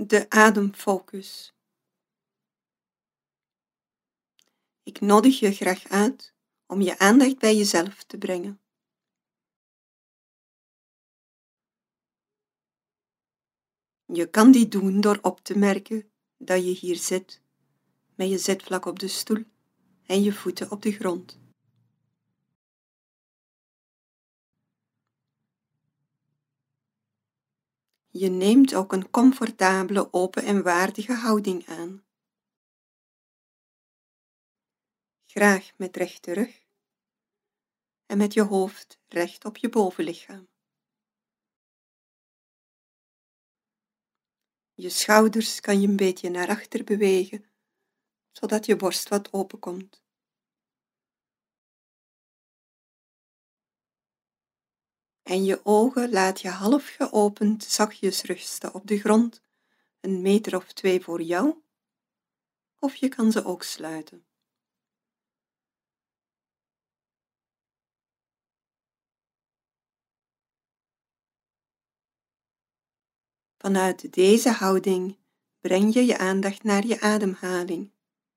De ademfocus. Ik nodig je graag uit om je aandacht bij jezelf te brengen. Je kan dit doen door op te merken dat je hier zit, met je zitvlak op de stoel en je voeten op de grond. Je neemt ook een comfortabele, open en waardige houding aan. Graag met rechte rug en met je hoofd recht op je bovenlichaam. Je schouders kan je een beetje naar achter bewegen, zodat je borst wat openkomt. En je ogen laat je half geopend zachtjes rusten op de grond, 1 meter of 2 voor jou, of je kan ze ook sluiten. Vanuit deze houding breng je je aandacht naar je ademhaling.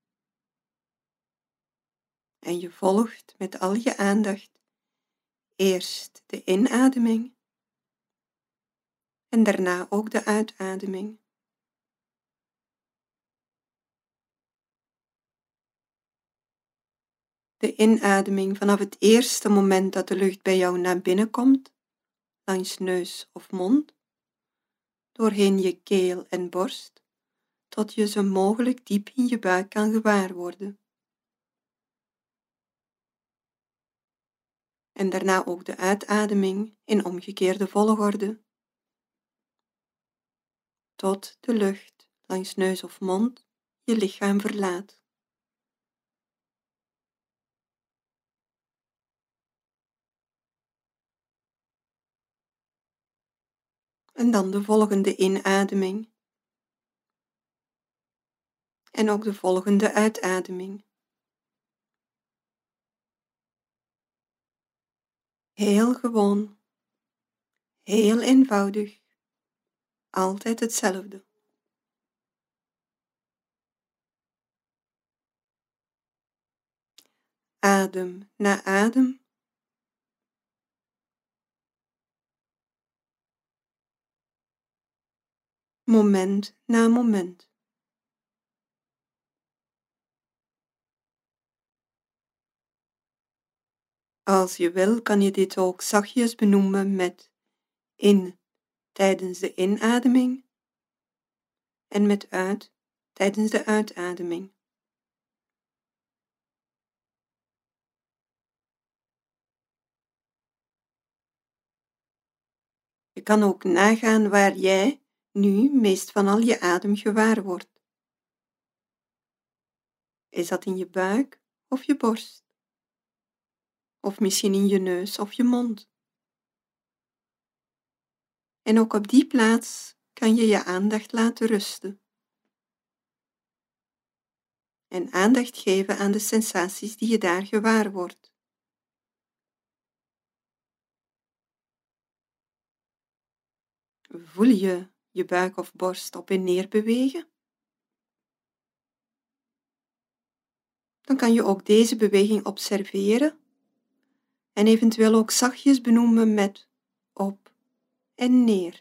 En je volgt met al je aandacht eerst de inademing en daarna ook de uitademing. De inademing vanaf het eerste moment dat de lucht bij jou naar binnen komt, langs neus of mond, doorheen je keel en borst, tot je zo mogelijk diep in je buik kan gewaar worden. En daarna ook de uitademing in omgekeerde volgorde, tot de lucht langs neus of mond je lichaam verlaat. En dan de volgende inademing. En ook de volgende uitademing. Heel gewoon, heel eenvoudig, altijd hetzelfde. Adem na adem. Moment na moment. Als je wil, kan je dit ook zachtjes benoemen met in tijdens de inademing en met uit tijdens de uitademing. Je kan ook nagaan waar jij nu meest van al je adem gewaar wordt. Is dat in je buik of je borst? Of misschien in je neus of je mond? En ook op die plaats kan je je aandacht laten rusten. En aandacht geven aan de sensaties die je daar gewaar wordt. Voel je je buik of borst op en neer bewegen? Dan kan je ook deze beweging observeren en eventueel ook zachtjes benoemen met op en neer.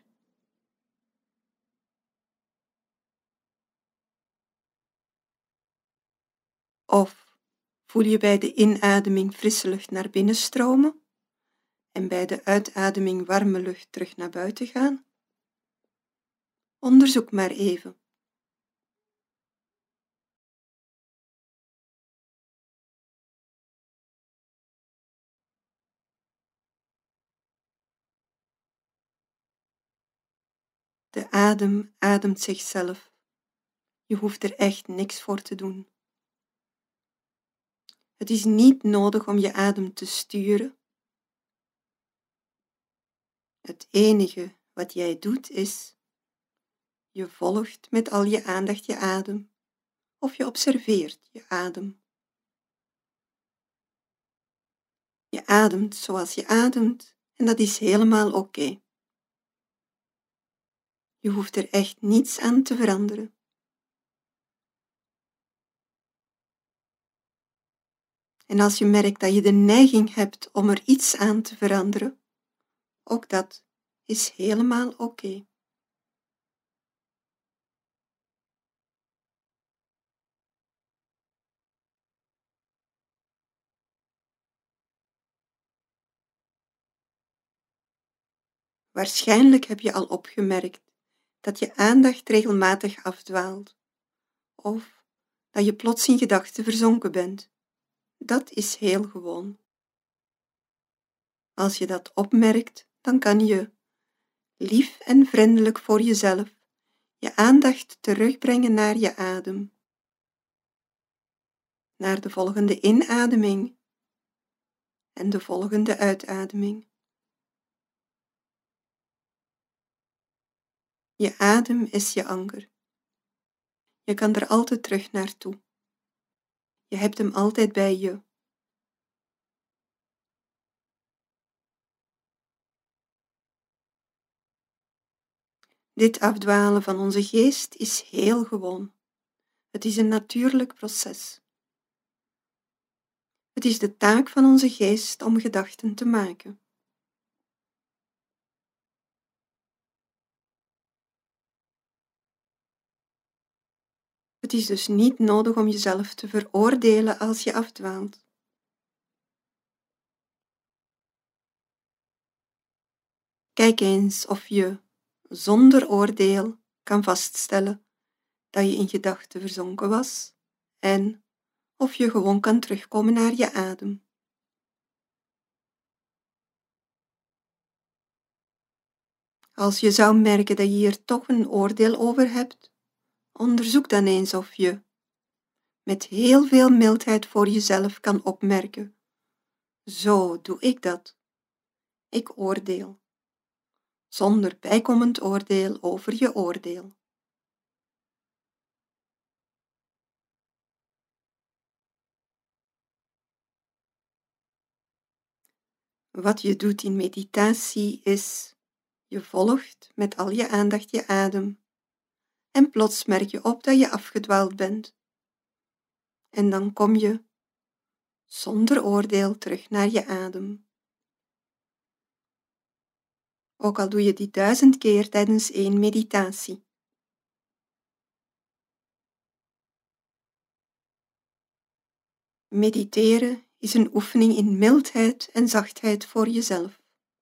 Of voel je bij de inademing frisse lucht naar binnen stromen en bij de uitademing warme lucht terug naar buiten gaan? Onderzoek maar even. De adem ademt zichzelf. Je hoeft er echt niks voor te doen. Het is niet nodig om je adem te sturen. Het enige wat jij doet is, je volgt met al je aandacht je adem of je observeert je adem. Je ademt zoals je ademt en dat is helemaal oké. Je hoeft er echt niets aan te veranderen. En als je merkt dat je de neiging hebt om er iets aan te veranderen, ook dat is helemaal oké. Waarschijnlijk heb je al opgemerkt dat je aandacht regelmatig afdwaalt of dat je plots in gedachten verzonken bent. Dat is heel gewoon. Als je dat opmerkt, dan kan je, lief en vriendelijk voor jezelf, je aandacht terugbrengen naar je adem, naar de volgende inademing en de volgende uitademing. Je adem is je anker. Je kan er altijd terug naartoe. Je hebt hem altijd bij je. Dit afdwalen van onze geest is heel gewoon. Het is een natuurlijk proces. Het is de taak van onze geest om gedachten te maken. Het is dus niet nodig om jezelf te veroordelen als je afdwaalt. Kijk eens of je, zonder oordeel, kan vaststellen dat je in gedachten verzonken was en of je gewoon kan terugkomen naar je adem. Als je zou merken dat je hier toch een oordeel over hebt, onderzoek dan eens of je met heel veel mildheid voor jezelf kan opmerken: zo doe ik dat. Ik oordeel, zonder bijkomend oordeel over je oordeel. Wat je doet in meditatie is, je volgt met al je aandacht je adem en plots merk je op dat je afgedwaald bent. En dan kom je, zonder oordeel, terug naar je adem. Ook al doe je die 1000 keer tijdens één meditatie. Mediteren is een oefening in mildheid en zachtheid voor jezelf.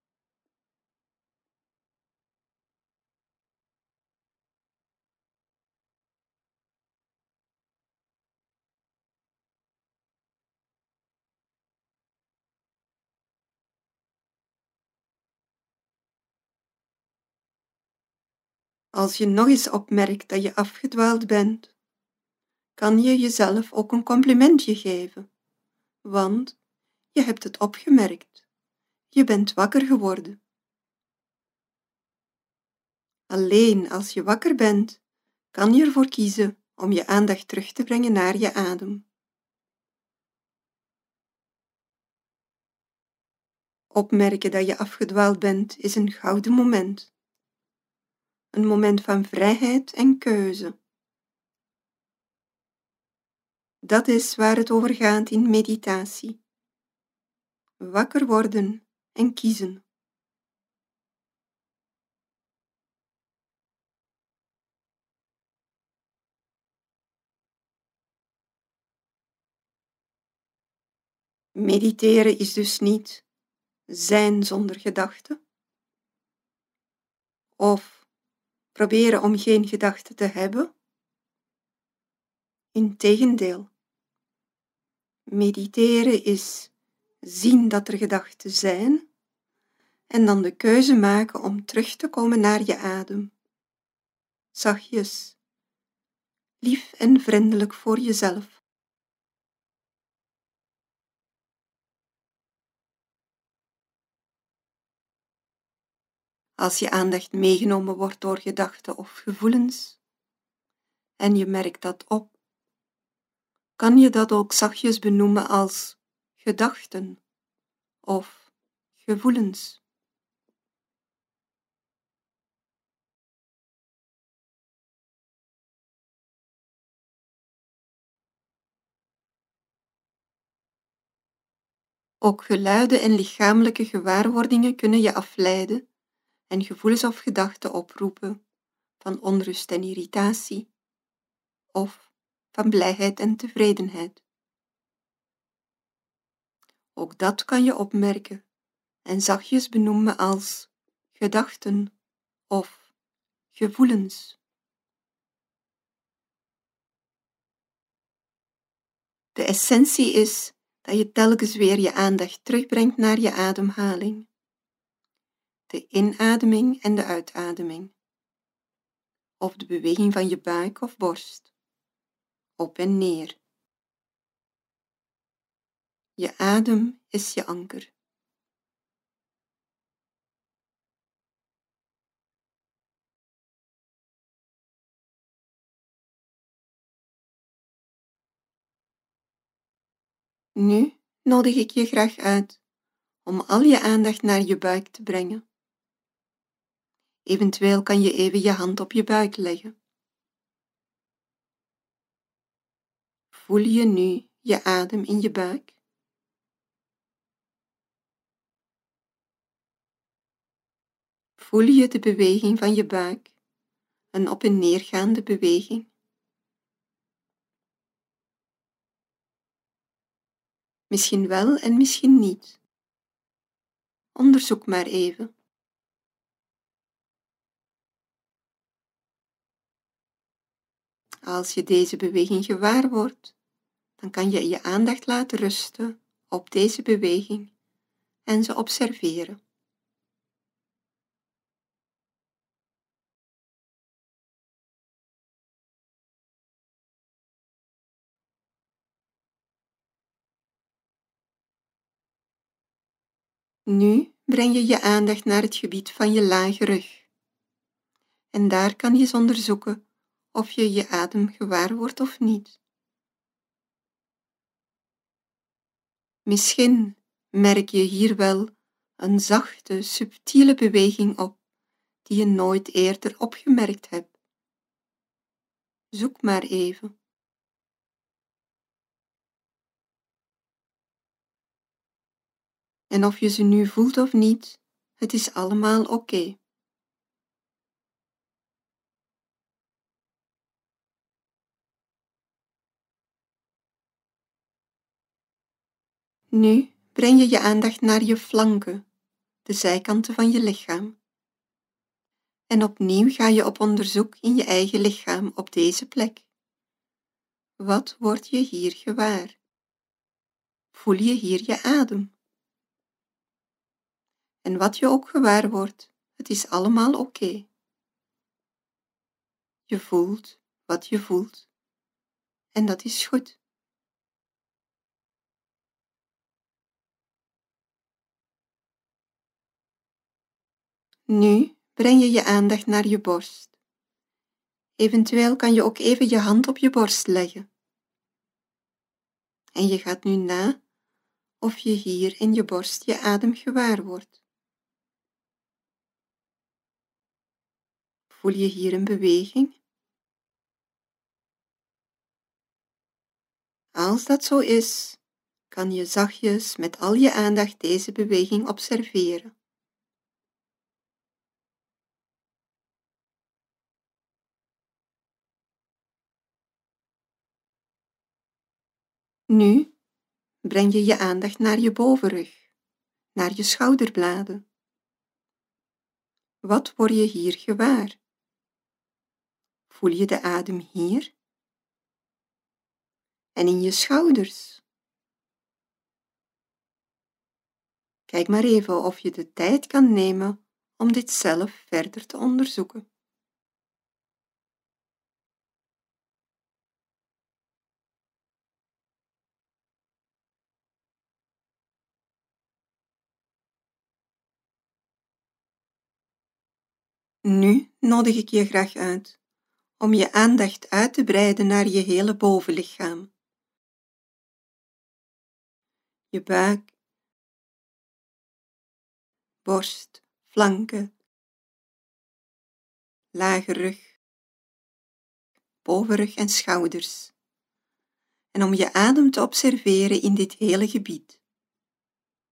Als je nog eens opmerkt dat je afgedwaald bent, kan je jezelf ook een complimentje geven, want je hebt het opgemerkt. Je bent wakker geworden. Alleen als je wakker bent, kan je ervoor kiezen om je aandacht terug te brengen naar je adem. Opmerken dat je afgedwaald bent is een gouden moment. Een moment van vrijheid en keuze. Dat is waar het over gaat in meditatie. Wakker worden en kiezen. Mediteren is dus niet zijn zonder gedachten, of proberen om geen gedachten te hebben. Integendeel, mediteren is zien dat er gedachten zijn en dan de keuze maken om terug te komen naar je adem. Zachtjes, lief en vriendelijk voor jezelf. Als je aandacht meegenomen wordt door gedachten of gevoelens en je merkt dat op, kan je dat ook zachtjes benoemen als gedachten of gevoelens. Ook geluiden en lichamelijke gewaarwordingen kunnen je afleiden en gevoelens of gedachten oproepen van onrust en irritatie of van blijheid en tevredenheid. Ook dat kan je opmerken en zachtjes benoemen als gedachten of gevoelens. De essentie is dat je telkens weer je aandacht terugbrengt naar je ademhaling, de inademing en de uitademing, of de beweging van je buik of borst, op en neer. Je adem is je anker. Nu nodig ik je graag uit om al je aandacht naar je buik te brengen. Eventueel kan je even je hand op je buik leggen. Voel je nu je adem in je buik? Voel je de beweging van je buik, een op en neergaande beweging? Misschien wel en misschien niet. Onderzoek maar even. Als je deze beweging gewaar wordt, dan kan je je aandacht laten rusten op deze beweging en ze observeren. Nu breng je je aandacht naar het gebied van je lage rug. En daar kan je eens onderzoeken of je je adem gewaar wordt of niet. Misschien merk je hier wel een zachte, subtiele beweging op die je nooit eerder opgemerkt hebt. Zoek maar even. En of je ze nu voelt of niet, het is allemaal oké. Nu breng je je aandacht naar je flanken, de zijkanten van je lichaam. En opnieuw ga je op onderzoek in je eigen lichaam op deze plek. Wat word je hier gewaar? Voel je hier je adem? En wat je ook gewaar wordt, het is allemaal oké. Je voelt wat je voelt. En dat is goed. Nu breng je je aandacht naar je borst. Eventueel kan je ook even je hand op je borst leggen. En je gaat nu na of je hier in je borst je adem gewaar wordt. Voel je hier een beweging? Als dat zo is, kan je zachtjes met al je aandacht deze beweging observeren. Nu breng je je aandacht naar je bovenrug, naar je schouderbladen. Wat word je hier gewaar? Voel je de adem hier? En in je schouders? Kijk maar even of je de tijd kan nemen om dit zelf verder te onderzoeken. Nu nodig ik je graag uit om je aandacht uit te breiden naar je hele bovenlichaam. Je buik, borst, flanken, lage rug, bovenrug en schouders. En om je adem te observeren in dit hele gebied.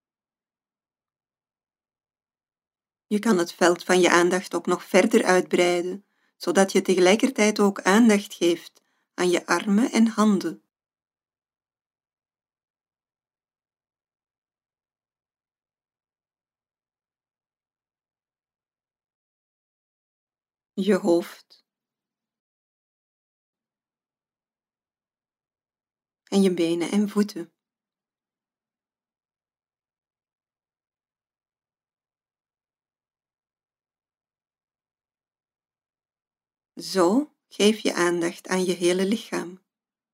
Je kan het veld van je aandacht ook nog verder uitbreiden, zodat je tegelijkertijd ook aandacht geeft aan je armen en handen. Je hoofd en je benen en voeten. Zo geef je aandacht aan je hele lichaam,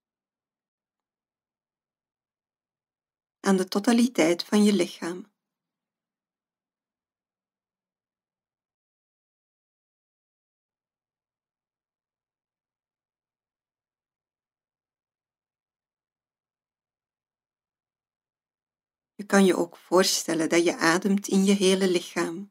aan de totaliteit van je lichaam. Je kan je ook voorstellen dat je ademt in je hele lichaam.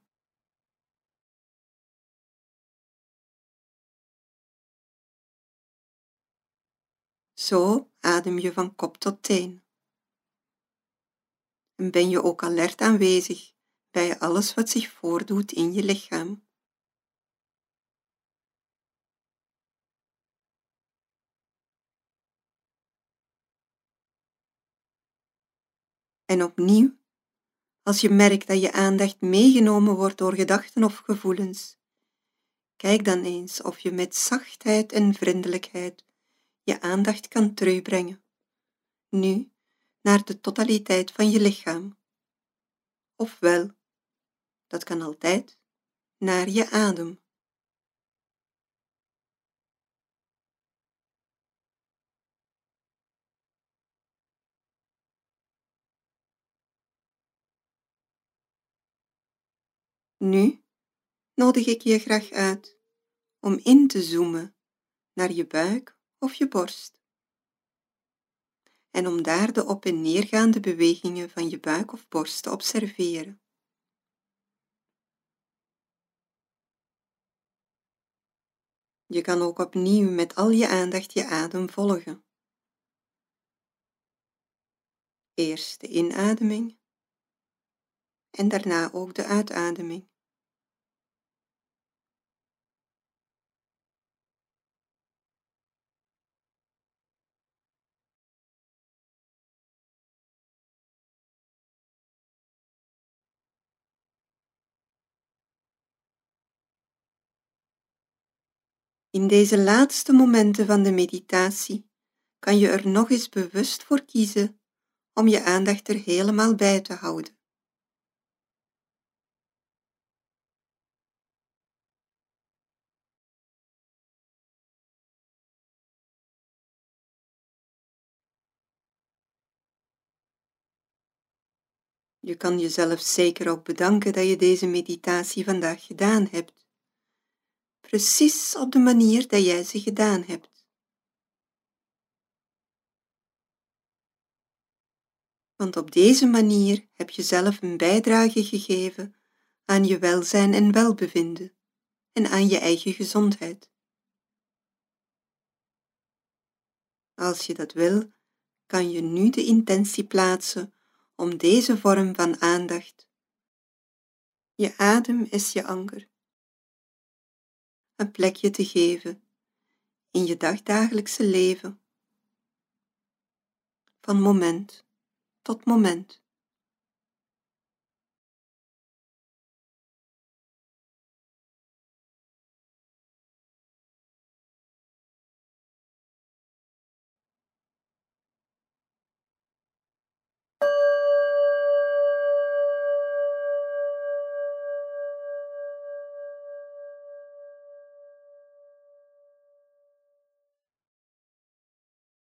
Zo adem je van kop tot teen. En ben je ook alert aanwezig bij alles wat zich voordoet in je lichaam. En opnieuw, als je merkt dat je aandacht meegenomen wordt door gedachten of gevoelens, kijk dan eens of je met zachtheid en vriendelijkheid je aandacht kan terugbrengen. Nu naar de totaliteit van je lichaam. Ofwel, dat kan altijd, naar je adem. Nu nodig ik je graag uit om in te zoomen naar je buik of je borst en om daar de op- en neergaande bewegingen van je buik of borst te observeren. Je kan ook opnieuw met al je aandacht je adem volgen. Eerst de inademing en daarna ook de uitademing. In deze laatste momenten van de meditatie kan je er nog eens bewust voor kiezen om je aandacht er helemaal bij te houden. Je kan jezelf zeker ook bedanken dat je deze meditatie vandaag gedaan hebt, precies op de manier dat jij ze gedaan hebt. Want op deze manier heb je zelf een bijdrage gegeven aan je welzijn en welbevinden en aan je eigen gezondheid. Als je dat wil, kan je nu de intentie plaatsen om deze vorm van aandacht. Je adem is je anker. Een plekje te geven in je dagdagelijkse leven, van moment tot moment.